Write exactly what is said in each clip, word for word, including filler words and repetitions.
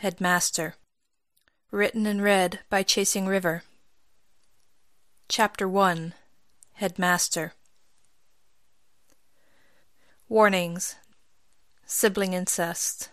Headmaster. Written and read by Chasing River. Chapter one. Headmaster. Warnings. Sibling incest.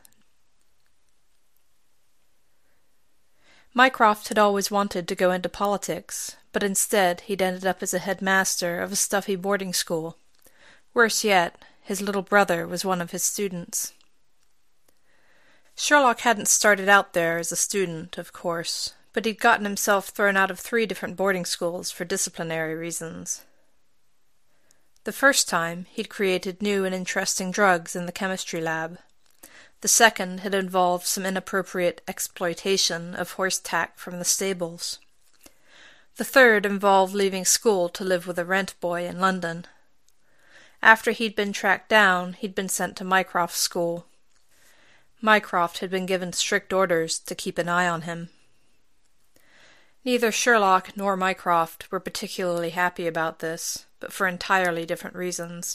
Mycroft had always wanted to go into politics, but instead he'd ended up as a headmaster of a stuffy boarding school. Worse yet, his little brother was one of his students. Sherlock hadn't started out there as a student, of course, but he'd gotten himself thrown out of three different boarding schools for disciplinary reasons. The first time, he'd created new and interesting drugs in the chemistry lab. The second had involved some inappropriate exploitation of horse tack from the stables. The third involved leaving school to live with a rent boy in London. After he'd been tracked down, he'd been sent to Mycroft's school. Mycroft had been given strict orders to keep an eye on him. Neither Sherlock nor Mycroft were particularly happy about this, but for entirely different reasons.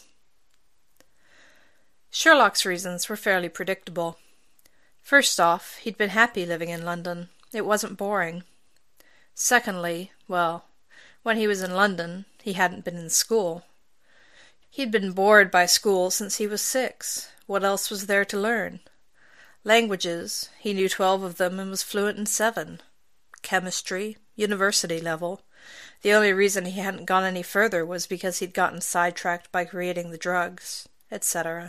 Sherlock's reasons were fairly predictable. First off, he'd been happy living in London. It wasn't boring. Secondly, well, when he was in London, he hadn't been in school. He'd been bored by school since he was six. What else was there to learn? Languages, he knew twelve of them and was fluent in seven. Chemistry, university level. The only reason he hadn't gone any further was because he'd gotten sidetracked by creating the drugs, et cetera.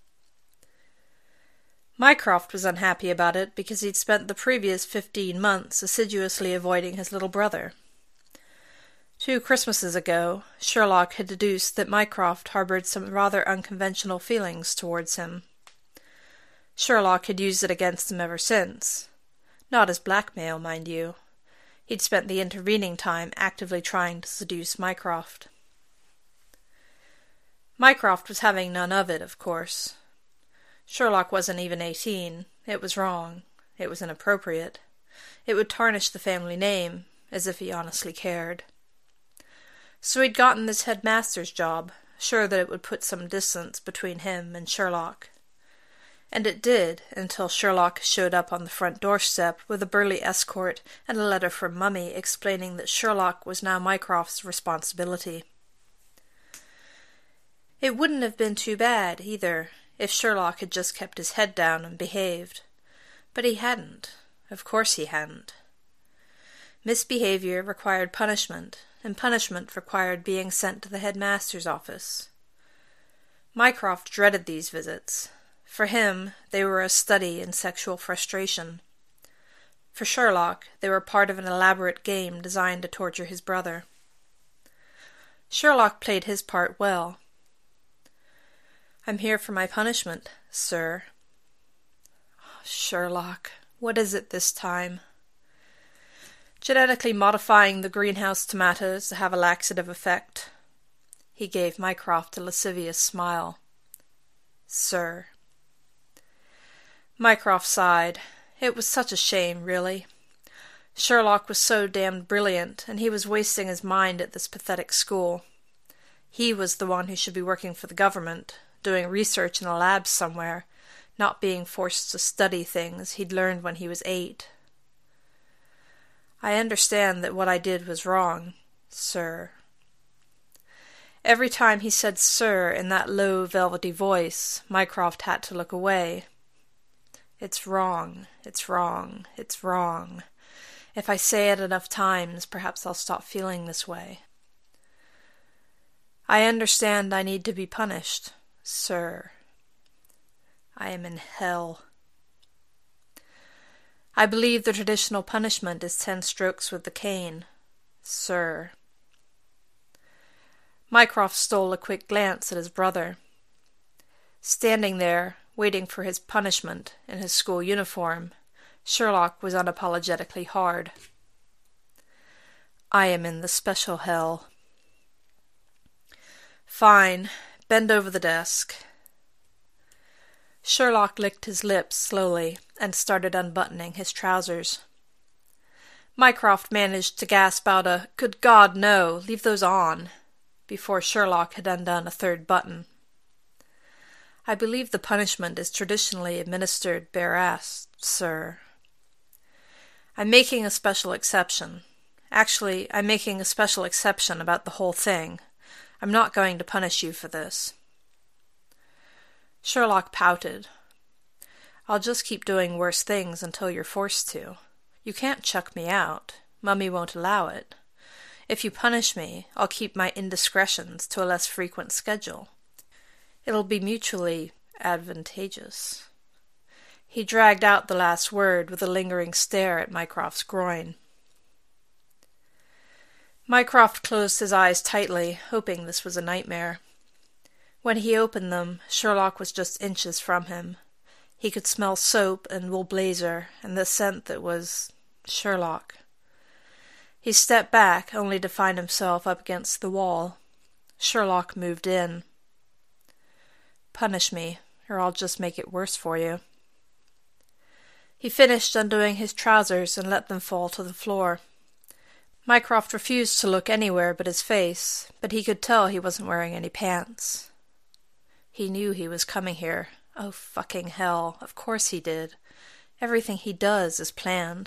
Mycroft was unhappy about it because he'd spent the previous fifteen months assiduously avoiding his little brother. Two Christmases ago, Sherlock had deduced that Mycroft harbored some rather unconventional feelings towards him. Sherlock had used it against him ever since. Not as blackmail, mind you. He'd spent the intervening time actively trying to seduce Mycroft. Mycroft was having none of it, of course. Sherlock wasn't even eighteen. It was wrong. It was inappropriate. It would tarnish the family name, as if he honestly cared. So he'd gotten this headmaster's job, sure that it would put some distance between him and Sherlock. And it did, until Sherlock showed up on the front doorstep with a burly escort and a letter from Mummy explaining that Sherlock was now Mycroft's responsibility. It wouldn't have been too bad, either, if Sherlock had just kept his head down and behaved. But he hadn't. Of course he hadn't. Misbehavior required punishment, and punishment required being sent to the headmaster's office. Mycroft dreaded these visits. For him, they were a study in sexual frustration. For Sherlock, they were part of an elaborate game designed to torture his brother. Sherlock played his part well. "I'm here for my punishment, sir." Oh, Sherlock, what is it this time? Genetically modifying the greenhouse tomatoes to have a laxative effect. He gave Mycroft a lascivious smile. "Sir." Mycroft sighed. It was such a shame, really. Sherlock was so damned brilliant, and he was wasting his mind at this pathetic school. He was the one who should be working for the government, doing research in a lab somewhere, not being forced to study things he'd learned when he was eight. "I understand that what I did was wrong, sir." Every time he said sir in that low, velvety voice, Mycroft had to look away. It's wrong, it's wrong, it's wrong. If I say it enough times, perhaps I'll stop feeling this way. "I understand I need to be punished, sir. I am in hell. I believe the traditional punishment is ten strokes with the cane, sir." Mycroft stole a quick glance at his brother. Standing there, waiting for his punishment in his school uniform, Sherlock was unapologetically hard. "I am in the special hell." "Fine. Bend over the desk." Sherlock licked his lips slowly and started unbuttoning his trousers. Mycroft managed to gasp out a, "Good God, no, leave those on," before Sherlock had undone a third button. "I believe the punishment is traditionally administered bare-assed, sir." I'm making a special exception. Actually, I'm making a special exception about the whole thing. I'm not going to punish you for this. Sherlock pouted. I'll just keep doing worse things until you're forced to. You can't chuck me out. Mummy won't allow it. If you punish me, I'll keep my indiscretions to a less frequent schedule. It'll be mutually advantageous. He dragged out the last word with a lingering stare at Mycroft's groin. Mycroft closed his eyes tightly, hoping this was a nightmare. When he opened them, Sherlock was just inches from him. He could smell soap and wool blazer, and the scent that was Sherlock. He stepped back, only to find himself up against the wall. Sherlock moved in. Punish me, or I'll just make it worse for you. He finished undoing his trousers and let them fall to the floor. Mycroft refused to look anywhere but his face, but he could tell he wasn't wearing any pants. He knew he was coming here. Oh, fucking hell, of course he did. Everything he does is planned.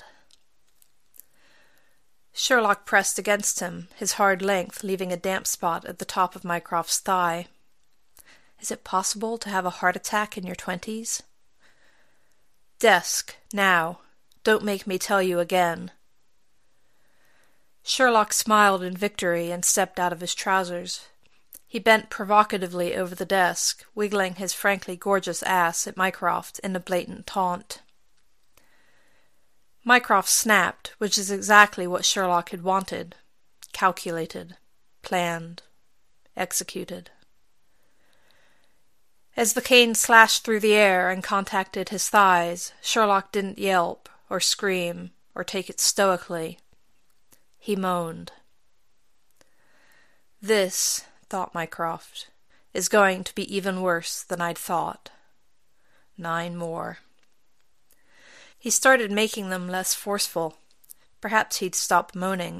Sherlock pressed against him, his hard length leaving a damp spot at the top of Mycroft's thigh. Is it possible to have a heart attack in your twenties? Desk, now. Don't make me tell you again. Sherlock smiled in victory and stepped out of his trousers. He bent provocatively over the desk, wiggling his frankly gorgeous ass at Mycroft in a blatant taunt. Mycroft snapped, which is exactly what Sherlock had wanted. Calculated. Planned. Executed. As the cane slashed through the air and contacted his thighs, Sherlock didn't yelp, or scream, or take it stoically. He moaned. This, thought Mycroft, is going to be even worse than I'd thought. Nine more. He started making them less forceful. Perhaps he'd stop moaning.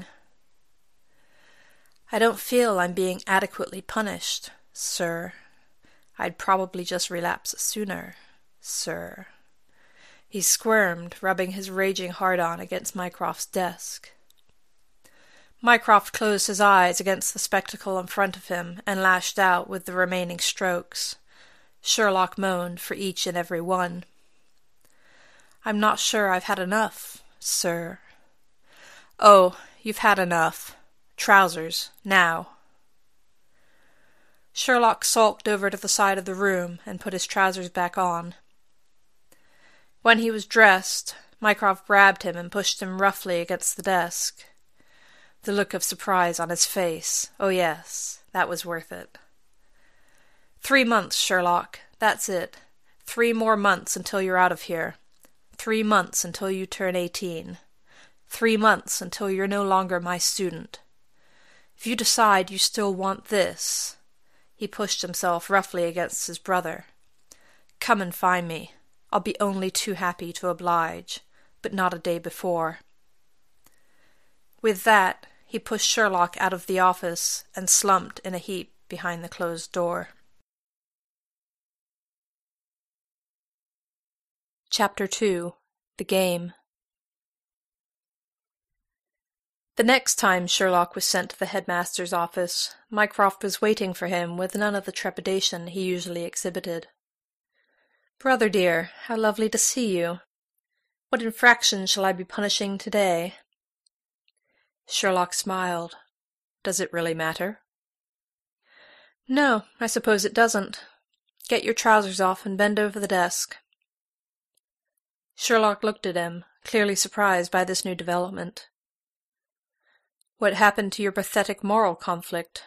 I don't feel I'm being adequately punished, sir. I'd probably just relapse sooner, sir. He squirmed, rubbing his raging hard-on against Mycroft's desk. Mycroft closed his eyes against the spectacle in front of him and lashed out with the remaining strokes. Sherlock moaned for each and every one. I'm not sure I've had enough, sir. Oh, you've had enough. Trousers, now. Sherlock sulked over to the side of the room and put his trousers back on. When he was dressed, Mycroft grabbed him and pushed him roughly against the desk. The look of surprise on his face. Oh yes, that was worth it. Three months, Sherlock. That's it. Three more months until you're out of here. Three months until you turn eighteen. Three months until you're no longer my student. If you decide you still want this... He pushed himself roughly against his brother. Come and find me. I'll be only too happy to oblige, but not a day before. With that, he pushed Sherlock out of the office and slumped in a heap behind the closed door. Chapter two. The Game. The next time Sherlock was sent to the headmaster's office, Mycroft was waiting for him with none of the trepidation he usually exhibited. "Brother dear, how lovely to see you. What infraction shall I be punishing today?" Sherlock smiled. "Does it really matter?" "No, I suppose it doesn't. Get your trousers off and bend over the desk." Sherlock looked at him, clearly surprised by this new development. "What happened to your pathetic moral conflict?"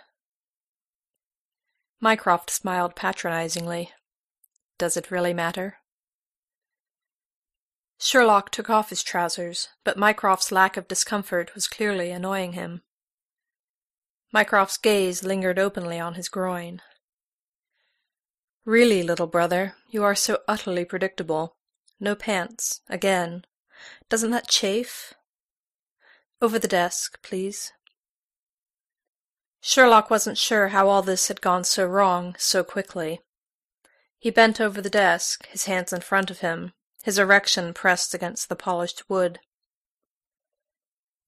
Mycroft smiled patronizingly. "Does it really matter?" Sherlock took off his trousers, but Mycroft's lack of discomfort was clearly annoying him. Mycroft's gaze lingered openly on his groin. "Really, little brother, you are so utterly predictable. No pants, again. Doesn't that chafe? Over the desk, please." Sherlock wasn't sure how all this had gone so wrong so quickly. He bent over the desk, his hands in front of him, his erection pressed against the polished wood.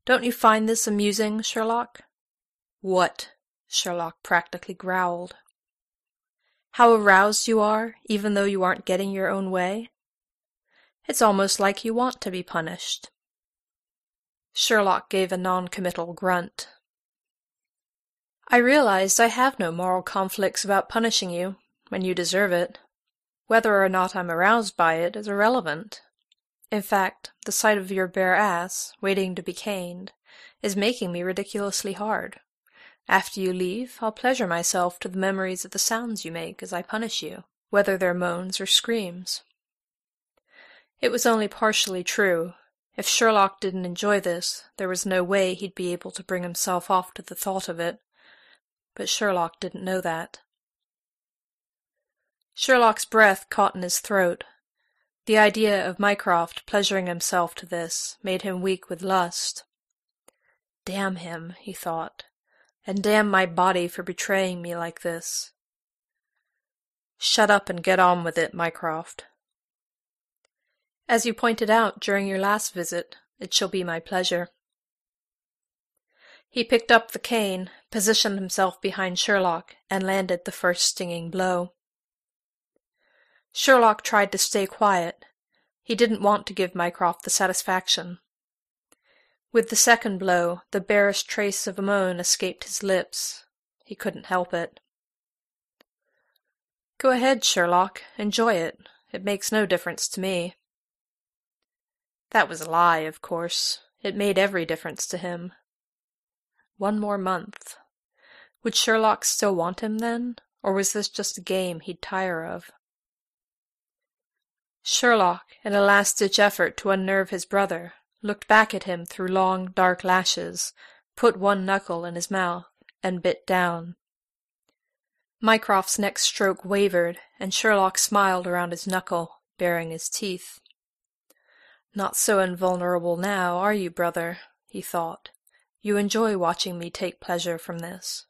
Don't you find this amusing, Sherlock?" "What?" Sherlock practically growled. "How aroused you are, even though you aren't getting your own way? It's almost like you want to be punished." Sherlock gave a non-committal grunt. "I realized I have no moral conflicts about punishing you, when you deserve it. Whether or not I'm aroused by it is irrelevant. In fact, the sight of your bare ass, waiting to be caned, is making me ridiculously hard. After you leave, I'll pleasure myself to the memories of the sounds you make as I punish you, whether they're moans or screams." It was only partially true. If Sherlock didn't enjoy this, there was no way he'd be able to bring himself off to the thought of it. But Sherlock didn't know that. Sherlock's breath caught in his throat. The idea of Mycroft pleasuring himself to this made him weak with lust. Damn him, he thought, and damn my body for betraying me like this. "Shut up and get on with it, Mycroft." "As you pointed out during your last visit, it shall be my pleasure." He picked up the cane, positioned himself behind Sherlock, and landed the first stinging blow. Sherlock tried to stay quiet. He didn't want to give Mycroft the satisfaction. With the second blow, the barest trace of a moan escaped his lips. He couldn't help it. "Go ahead, Sherlock. Enjoy it. It makes no difference to me." That was a lie, of course. It made every difference to him. One more month. Would Sherlock still want him then, or was this just a game he'd tire of? Sherlock, in a last-ditch effort to unnerve his brother, looked back at him through long, dark lashes, put one knuckle in his mouth, and bit down. Mycroft's next stroke wavered, and Sherlock smiled around his knuckle, baring his teeth. "Not so invulnerable now, are you, brother?" he thought. "You enjoy watching me take pleasure from this."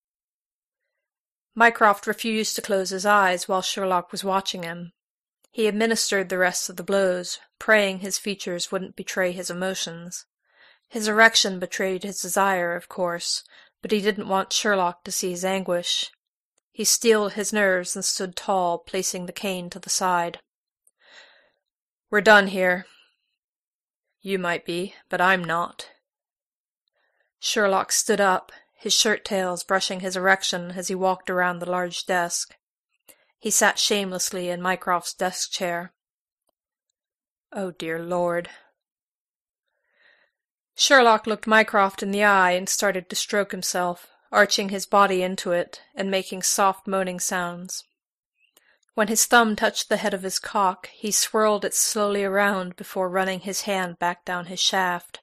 Mycroft refused to close his eyes while Sherlock was watching him. He administered the rest of the blows, praying his features wouldn't betray his emotions. His erection betrayed his desire, of course, but he didn't want Sherlock to see his anguish. He steeled his nerves and stood tall, placing the cane to the side. "We're done here." "You might be, but I'm not." Sherlock stood up, his shirt-tails brushing his erection as he walked around the large desk. He sat shamelessly in Mycroft's desk chair. Oh, dear Lord. Sherlock looked Mycroft in the eye and started to stroke himself, arching his body into it and making soft moaning sounds. When his thumb touched the head of his cock, he swirled it slowly around before running his hand back down his shaft.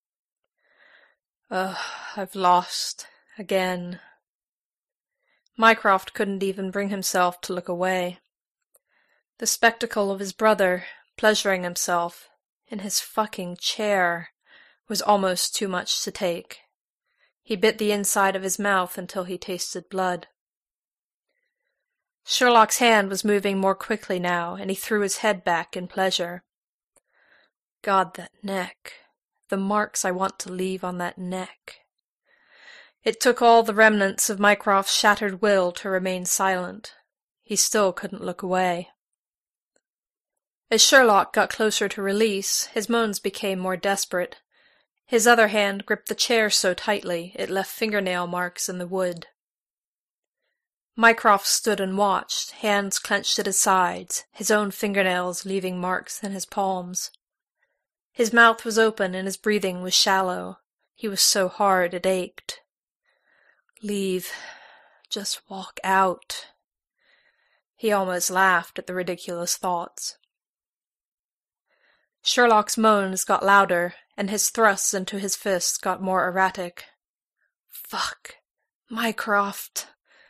Ugh, I've lost. Again. Mycroft couldn't even bring himself to look away. The spectacle of his brother, pleasuring himself, in his fucking chair, was almost too much to take. He bit the inside of his mouth until he tasted blood. Sherlock's hand was moving more quickly now, and he threw his head back in pleasure. God, that neck. The marks I want to leave on that neck. It took all the remnants of Mycroft's shattered will to remain silent. He still couldn't look away. As Sherlock got closer to release, his moans became more desperate. His other hand gripped the chair so tightly it left fingernail marks in the wood. Mycroft stood and watched, hands clenched at his sides, his own fingernails leaving marks in his palms. His mouth was open and his breathing was shallow. He was so hard it ached. Leave. Just walk out. He almost laughed at the ridiculous thoughts. Sherlock's moans got louder, and his thrusts into his fists got more erratic. Fuck. Mycroft.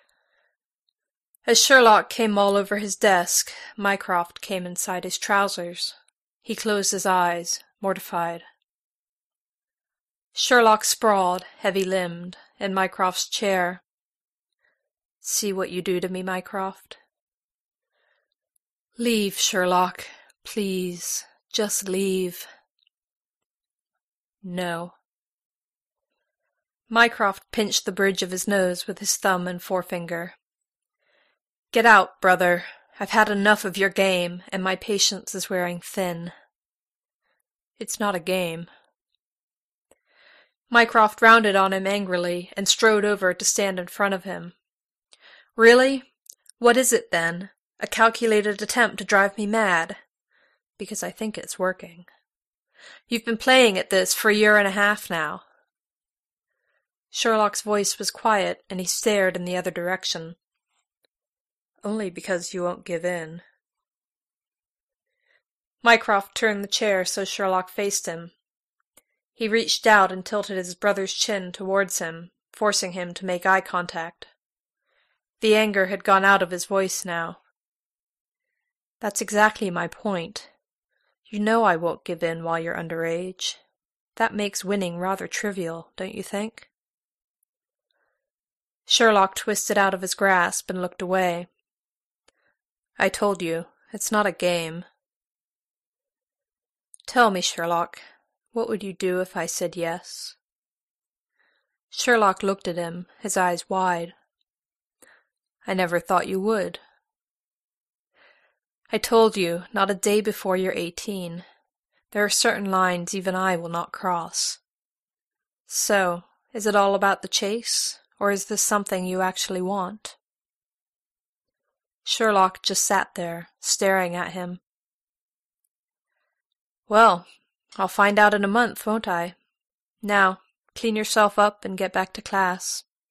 As Sherlock came all over his desk, Mycroft came inside his trousers. He closed his eyes, mortified. Sherlock sprawled, heavy-limbed, in Mycroft's chair. See what you do to me, Mycroft? Leave, Sherlock. Please, just leave. No. Mycroft pinched the bridge of his nose with his thumb and forefinger. "Get out, brother. I've had enough of your game, and my patience is wearing thin." "It's not a game." Mycroft rounded on him angrily and strode over to stand in front of him. "Really? What is it, then? A calculated attempt to drive me mad? Because I think it's working. You've been playing at this for a year and a half now." Sherlock's voice was quiet, and he stared in the other direction. "Only because you won't give in." Mycroft turned the chair so Sherlock faced him. He reached out and tilted his brother's chin towards him, forcing him to make eye contact. The anger had gone out of his voice now. "That's exactly my point. You know I won't give in while you're underage. That makes winning rather trivial, don't you think?" Sherlock twisted out of his grasp and looked away. "I told you, it's not a game." "Tell me, Sherlock, what would you do if I said yes?" Sherlock looked at him, his eyes wide. "I never thought you would." "I told you, not a day before you're eighteen. There are certain lines even I will not cross. So, is it all about the chase, or is this something you actually want?" Sherlock just sat there, staring at him. "Well, I'll find out in a month, won't I? Now, clean yourself up and get back to class."